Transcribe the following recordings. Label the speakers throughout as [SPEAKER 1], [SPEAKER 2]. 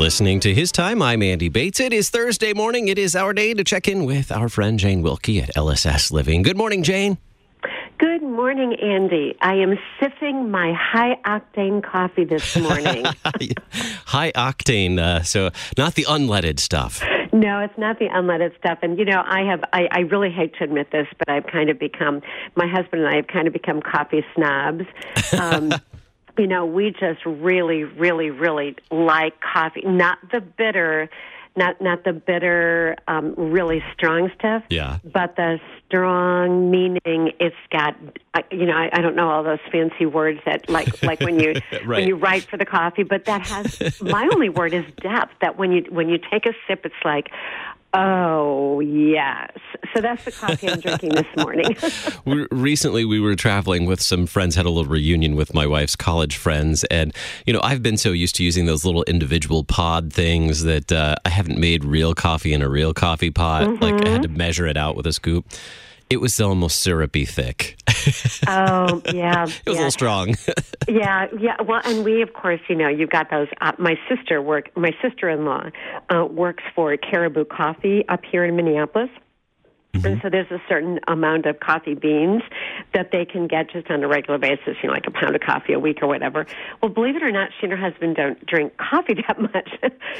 [SPEAKER 1] listening to His Time. I'm Andy Bates. It is Thursday morning. It is our day to check in with our friend Jane Wilkie at LSS Living. Good morning, Jane.
[SPEAKER 2] Good morning, Andy. I am sipping my high-octane coffee this morning.
[SPEAKER 1] High octane, so not the unleaded stuff.
[SPEAKER 2] No, it's not the unleaded stuff. And, I really hate to admit this, but I've kind of become, my husband and I have kind of become coffee snobs. We just really, really, really like coffee. Not the bitter, really strong stuff.
[SPEAKER 1] Yeah.
[SPEAKER 2] But the strong meaning, it's got, I don't know all those fancy words that like when you
[SPEAKER 1] right.
[SPEAKER 2] when you write for the coffee, but that has, my only word is depth. That when you take a sip, it's like, oh, yes. So that's the coffee I'm drinking this morning.
[SPEAKER 1] Recently, we were traveling with some friends, had a little reunion with my wife's college friends. And, I've been so used to using those little individual pod things that I haven't made real coffee in a real coffee pot. Mm-hmm. Like I had to measure it out with a scoop. It was almost syrupy thick.
[SPEAKER 2] Oh, yeah.
[SPEAKER 1] It was a little strong.
[SPEAKER 2] Yeah. Well, and we, of course, you've got those. My sister-in-law works for Caribou Coffee up here in Minneapolis. Mm-hmm. And so there's a certain amount of coffee beans that they can get just on a regular basis, like a pound of coffee a week or whatever. Well, believe it or not, she and her husband don't drink coffee that much.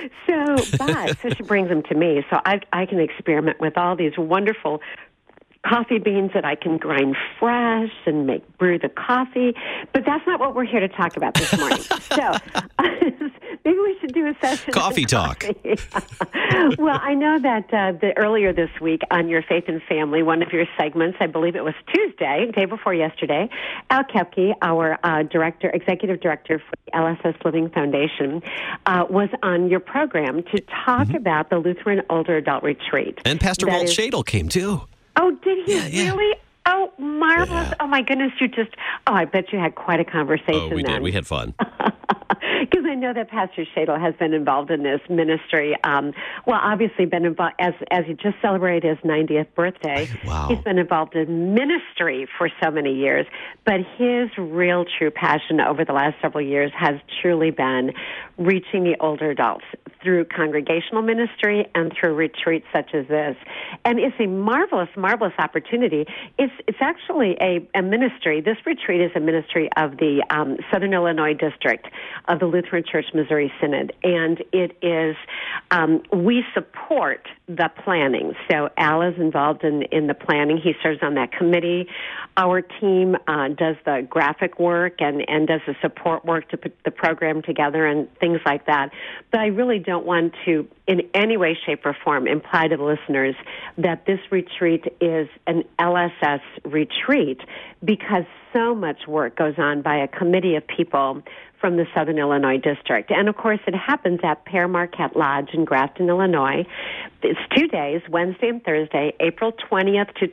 [SPEAKER 2] So she brings them to me. So I can experiment with all these wonderful coffee beans that I can grind fresh and brew the coffee. But that's not what we're here to talk about this morning. So maybe we should do a session.
[SPEAKER 1] Coffee talk.
[SPEAKER 2] Well, I know that earlier this week on your Faith and Family, one of your segments, I believe it was Tuesday, day before yesterday, Al Kepke, our executive director for the LSS Living Foundation, was on your program to talk about the Lutheran Older Adult Retreat.
[SPEAKER 1] And Pastor Walt Shadle came too.
[SPEAKER 2] Oh, did he really? Oh, marvelous.
[SPEAKER 1] Yeah.
[SPEAKER 2] Oh, my goodness. I bet you had quite a conversation.
[SPEAKER 1] Oh, we
[SPEAKER 2] then.
[SPEAKER 1] did. We had fun.
[SPEAKER 2] Because I know that Pastor Shadle has been involved in this ministry. Obviously been involved, as he just celebrated his 90th birthday.
[SPEAKER 1] Wow.
[SPEAKER 2] He's been involved in ministry for so many years. But his real true passion over the last several years has truly been reaching the older adults through congregational ministry and through retreats such as this. And it's a marvelous, marvelous opportunity. It's actually a ministry. This retreat is a ministry of the Southern Illinois District of the Lutheran Church Missouri Synod. And it is, we support the planning. So Al is involved in the planning. He serves on that committee. Our team does the graphic work and does the support work to put the program together and things like that. But I really don't want to, in any way, shape, or form, imply to the listeners that this retreat is an LSS retreat, because so much work goes on by a committee of people from the Southern Illinois District. And, of course, it happens at Père Marquette Lodge in Grafton, Illinois. It's 2 days, Wednesday and Thursday, April 20th to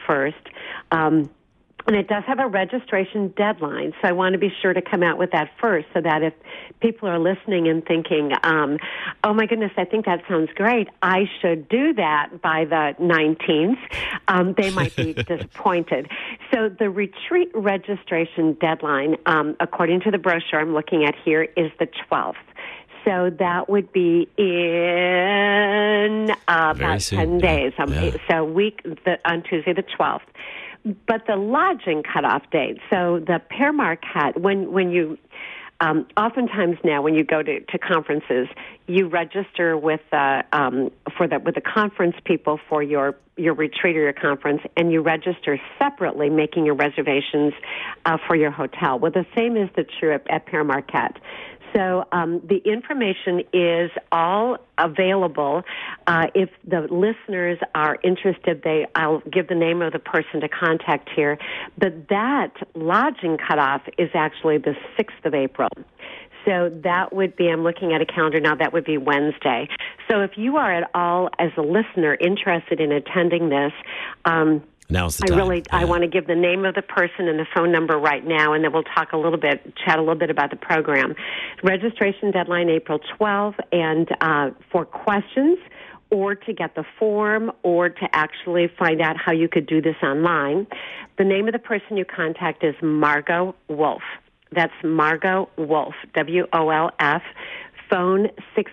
[SPEAKER 2] 21st. And it does have a registration deadline, so I want to be sure to come out with that first, so that if people are listening and thinking, oh, my goodness, I think that sounds great, I should do that by the 19th, they might be disappointed. So the retreat registration deadline, according to the brochure I'm looking at here, is the 12th. So that would be in about 10 days. So on Tuesday the 12th. But the lodging cutoff date, so the Père Marquette, when you, oftentimes now when you go to conferences, you register with the conference people for your retreat or your conference, and you register separately, making your reservations for your hotel. Well, the same is true at Père Marquette. So the information is all available. If the listeners are interested, I'll give the name of the person to contact here. But that lodging cutoff is actually the 6th of April. So that would be, I'm looking at a calendar now, that would be Wednesday. So if you are at all, as a listener, interested in attending this,
[SPEAKER 1] now's the time.
[SPEAKER 2] I want to give the name of the person and the phone number right now, and then we'll chat a little bit about the program. Registration deadline April 12th, and for questions or to get the form or to actually find out how you could do this online, the name of the person you contact is Margot Wolf. That's Margot Wolf, WOLF. phone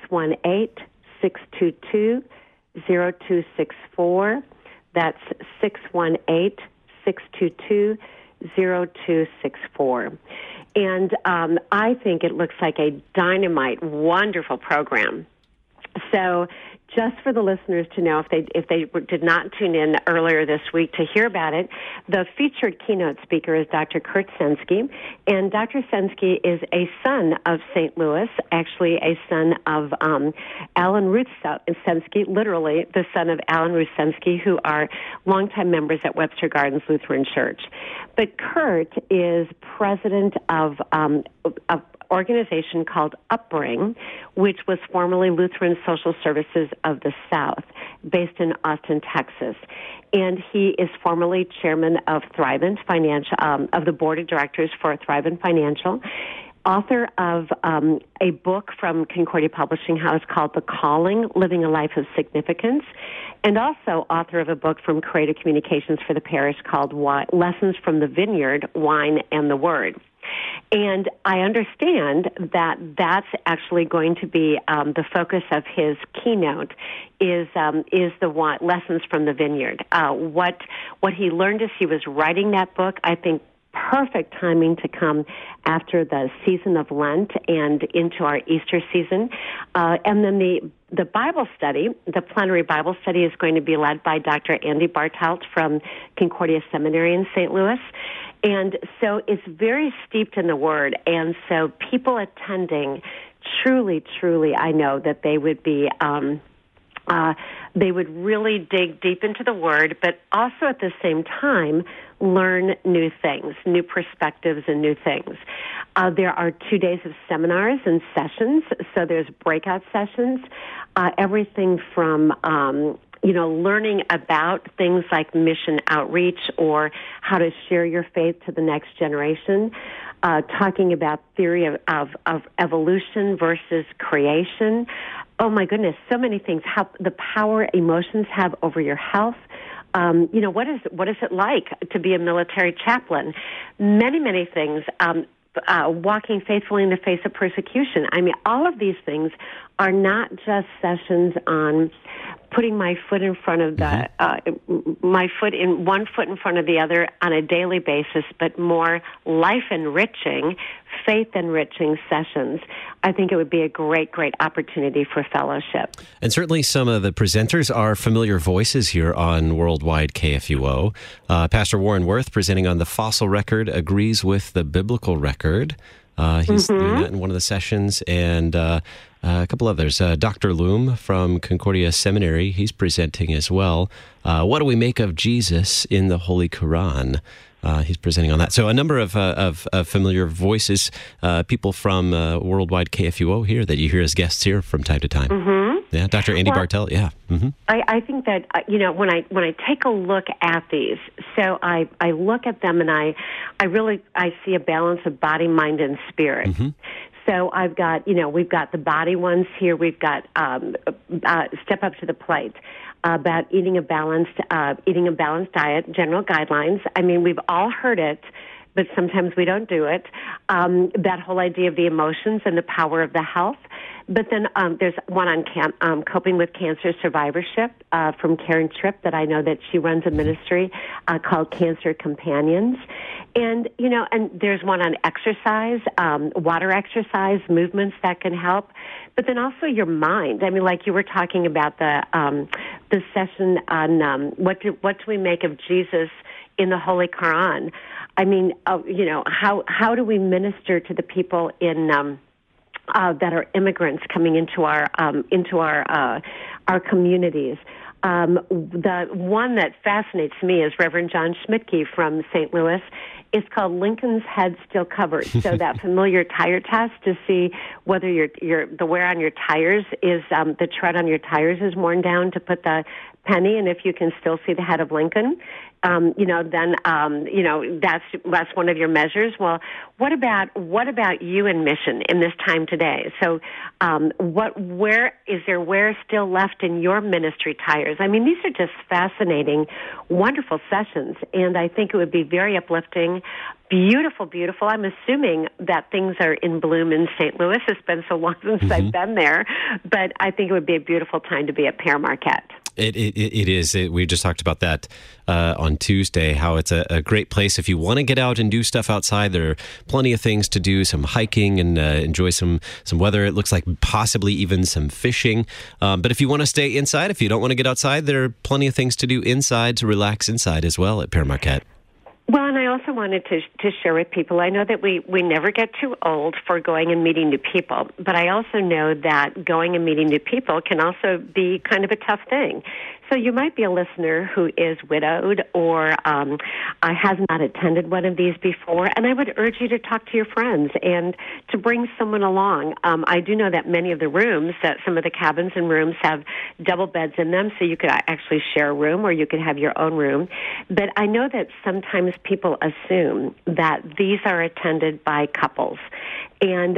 [SPEAKER 2] 618-622-0264. That's 618-622-0264. And I think it looks like a dynamite, wonderful program. So just for the listeners to know, if they did not tune in earlier this week to hear about it, the featured keynote speaker is Dr. Kurt Senske, and Dr. Senske is a son of St. Louis, actually a son of Alan Ruth Senske, literally the son of Alan Ruth Senske, who are longtime members at Webster Gardens Lutheran Church. But Kurt is president of organization called Upbring, which was formerly Lutheran Social Services of the South, based in Austin, Texas. And he is formerly chairman of Thrivent Financial, of the board of directors for Thrivent Financial, author of a book from Concordia Publishing House called The Calling, Living a Life of Significance, and also author of a book from Creative Communications for the Parish called Lessons from the Vineyard, Wine and the Word. And I understand that that's actually going to be the focus of his keynote is the lessons from the vineyard. What he learned as he was writing that book, I think, perfect timing to come after the season of Lent and into our Easter season. And then the Bible study, the plenary Bible study, is going to be led by Dr. Andy Bartelt from Concordia Seminary in St. Louis. And so it's very steeped in the Word. And so people attending, truly, I know that they would be, they would really dig deep into the Word, but also at the same time learn new things, new perspectives and new things. There are 2 days of seminars and sessions, so there's breakout sessions, everything from learning about things like mission outreach or how to share your faith to the next generation, talking about theory of evolution versus creation. Oh my goodness, so many things. How the power emotions have over your health. What is it like to be a military chaplain? Many things. Walking faithfully in the face of persecution. I mean, all of these things are not just sessions on putting my foot in front of the one foot in front of the other on a daily basis, but more life enriching, faith enriching sessions. I think it would be a great opportunity for fellowship.
[SPEAKER 1] And certainly some of the presenters are familiar voices here on Worldwide KFUO. Pastor Warren Wirth, presenting on the fossil record, agrees with the biblical record. He's doing that in one of the sessions, and a couple others. Dr. Loom from Concordia Seminary, he's presenting as well. What do we make of Jesus in the Holy Quran? He's presenting on that. So a number of familiar voices, people from Worldwide KFUO here that you hear as guests here from time to time. Mm-hmm. Yeah, Dr. Andy Bartelt, yeah. Mm-hmm.
[SPEAKER 2] I think that, when I take a look at these, so I look at them and I see a balance of body, mind, and spirit. Mm-hmm. So I've got, we've got the body ones here. We've got Step Up to the Plate, about eating a balanced diet, general guidelines. I mean, we've all heard it, but sometimes we don't do it. That whole idea of the emotions and the power of the health. But then there's one on coping with cancer survivorship from Karen Tripp that I know that she runs a ministry called Cancer Companions. And, and there's one on exercise, water exercise, movements that can help. But then also your mind. I mean, like you were talking about the session on what do we make of Jesus in the Holy Quran. I mean, how do we minister to the people in that are immigrants coming into our communities? The one that fascinates me is Reverend John Schmidtke from St. Louis. It's called Lincoln's Head Still Covered. So that familiar tire test to see whether the wear on your tires is the tread on your tires is worn down to put the penny, and if you can still see the head of Lincoln, then that's one of your measures. Well, what about you and mission in this time today? So, where is there wear still left left in your ministry tires. I mean, these are just fascinating, wonderful sessions, and I think it would be very uplifting. Beautiful, beautiful. I'm assuming that things are in bloom in St. Louis. It's been so long since I've been there, but I think it would be a beautiful time to be at Père Marquette.
[SPEAKER 1] It is. We just talked about that on Tuesday, how it's a great place if you want to get out and do stuff outside. There are plenty of things to do, some hiking and enjoy some weather. It looks like possibly even some fishing. But if you want to stay inside, if you don't want to get outside, there are plenty of things to do inside, to relax inside as well at Père Marquette.
[SPEAKER 2] Well, and I also wanted to share with people, I know that we never get too old for going and meeting new people, but I also know that going and meeting new people can also be kind of a tough thing. So you might be a listener who is widowed or has not attended one of these before, and I would urge you to talk to your friends and to bring someone along. I do know that many of the rooms, that some of the cabins and rooms have double beds in them, so you could actually share a room or you could have your own room. But I know that sometimes people assume that these are attended by couples. And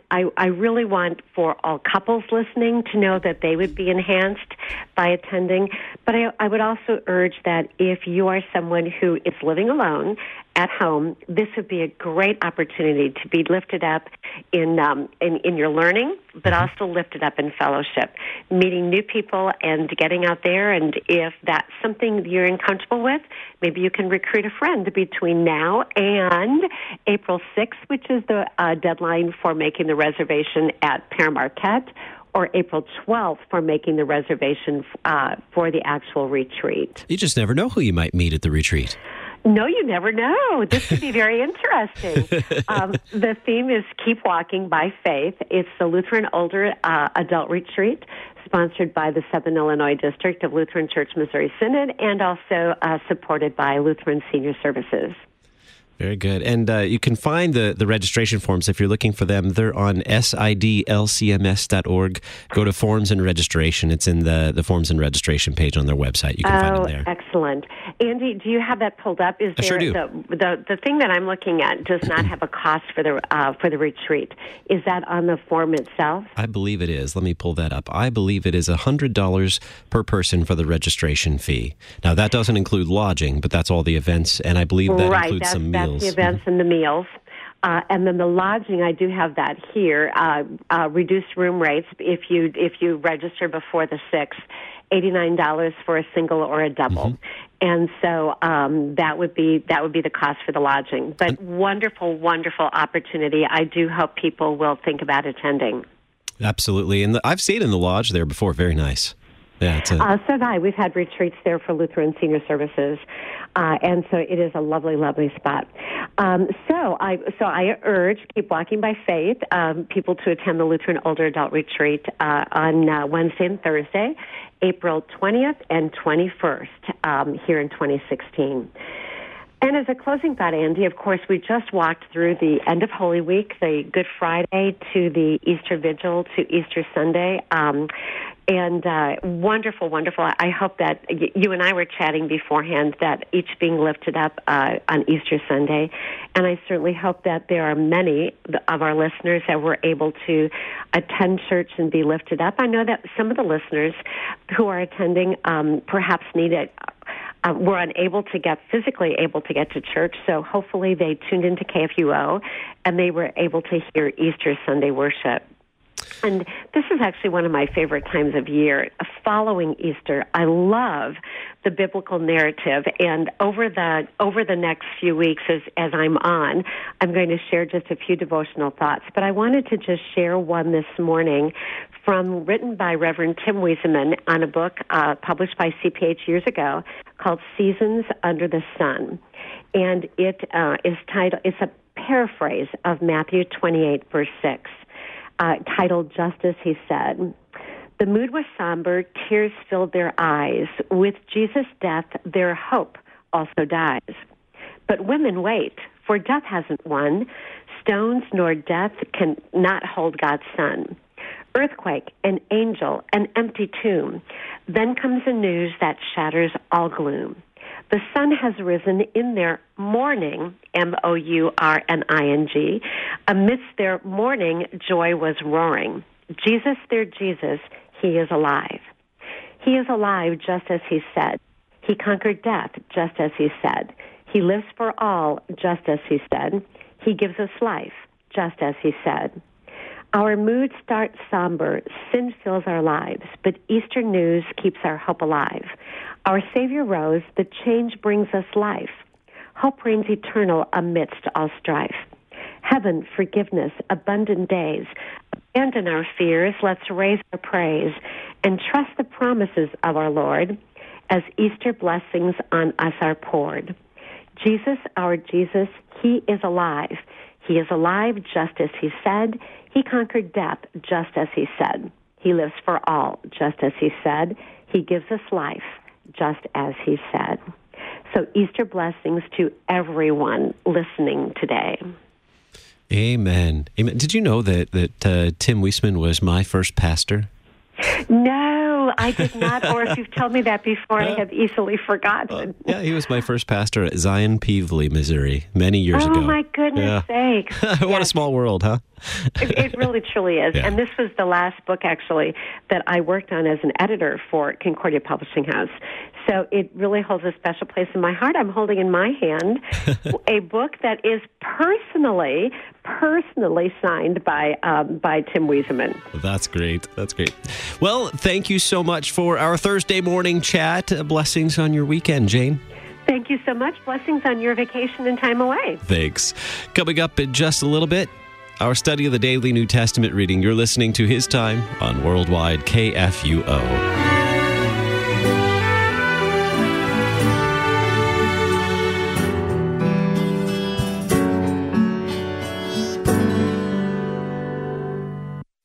[SPEAKER 2] I really want for all couples listening to know that they would be enhanced by attending. But I would also urge that if you are someone who is living alone at home, this would be a great opportunity to be lifted up in your learning, but also lifted up in fellowship, meeting new people and getting out there. And if that's something you're uncomfortable with, maybe you can recruit a friend between now and April 6th, which is the deadline for making the reservation at Père Marquette, or April 12th for making the reservation for the actual retreat.
[SPEAKER 1] You just never know who you might meet at the retreat.
[SPEAKER 2] No, you never know. This could be very interesting. The theme is Keep Walking by Faith. It's the Lutheran Older Adult Retreat, sponsored by the Southern Illinois District of Lutheran Church Missouri Synod, and also supported by Lutheran Senior Services.
[SPEAKER 1] Very good. And you can find the registration forms if you're looking for them. They're on sidlcms.org. Go to Forms and Registration. It's in the Forms and Registration page on their website. You can find them there.
[SPEAKER 2] Excellent. Andy, do you have that pulled up?
[SPEAKER 1] I sure do.
[SPEAKER 2] The thing that I'm looking at does not have a cost for the retreat. Is that on the form itself?
[SPEAKER 1] I believe it is. Let me pull that up. I believe it is $100 per person for the registration fee. Now, that doesn't include lodging, but that's all the events, and I believe that includes some meals.
[SPEAKER 2] That's the events and the meals. And then the lodging, I do have that here. Reduced room rates if you register before the 6th, $89 for a single or a double. And so that would be the cost for the lodging. But wonderful, wonderful opportunity. I do hope people will think about attending.
[SPEAKER 1] Absolutely. And I've stayed in the lodge there before. Very nice. Yeah,
[SPEAKER 2] so have I. We've had retreats there for Lutheran Senior Services, and so it is a lovely, lovely spot. So I urge Keep Walking by Faith people to attend the Lutheran Older Adult Retreat on Wednesday and Thursday, April 20th and 21st here in 2016. And as a closing thought, Andy, of course, we just walked through the end of Holy Week, the Good Friday to the Easter Vigil to Easter Sunday. And wonderful, wonderful. I hope that you and I were chatting beforehand, that each being lifted up on Easter Sunday. And I certainly hope that there are many of our listeners that were able to attend church and be lifted up. I know that some of the listeners who are attending perhaps needed were physically able to get to church, so hopefully they tuned into KFUO and they were able to hear Easter Sunday worship. And this is actually one of my favorite times of year, following Easter. I love the biblical narrative, and over the next few weeks as I'm on, I'm going to share just a few devotional thoughts. But I wanted to just share one this morning written by Reverend Tim Wieseman on a book published by CPH years ago called Seasons Under the Sun. And it is titled, it's a paraphrase of Matthew 28, verse 6. Titled Just As He Said. The mood was somber, tears filled their eyes. With Jesus' death, their hope also dies. But women wait, for death hasn't won. Stones nor death can not hold God's Son. Earthquake, an angel, an empty tomb. Then comes the news that shatters all gloom. The sun has risen in their mourning, mourning. Amidst their mourning, joy was roaring. Jesus, their Jesus, he is alive. He is alive just as he said. He conquered death just as he said. He lives for all just as he said. He gives us life just as he said. Our mood starts somber, sin fills our lives, but Easter news keeps our hope alive. Our Savior rose, the change brings us life. Hope reigns eternal amidst all strife. Heaven, forgiveness, abundant days. Abandon our fears, let's raise our praise, and trust the promises of our Lord as Easter blessings on us are poured. Jesus, our Jesus, he is alive. He is alive just as he said. He conquered death just as he said. He lives for all just as he said. He gives us life just as he said. So Easter blessings to everyone listening today.
[SPEAKER 1] Amen. Amen. Did you know that Tim Weisman was my first pastor?
[SPEAKER 2] No, I did not. Or if you've told me that before, I have easily forgotten.
[SPEAKER 1] Yeah, he was my first pastor at Zion Peevely, Missouri, many years ago.
[SPEAKER 2] Oh, my goodness sakes.
[SPEAKER 1] What a small world, huh?
[SPEAKER 2] It really, truly is. Yeah. And this was the last book, actually, that I worked on as an editor for Concordia Publishing House. So it really holds a special place in my heart. I'm holding in my hand a book that is personally signed by Tim Weisman.
[SPEAKER 1] That's great. That's great. Well, thank you so much for our Thursday morning chat. Blessings on your weekend, Jane.
[SPEAKER 2] Thank you so much. Blessings on your vacation and time away.
[SPEAKER 1] Thanks. Coming up in just a little bit, our study of the daily New Testament reading. You're listening to His Time on Worldwide KFUO.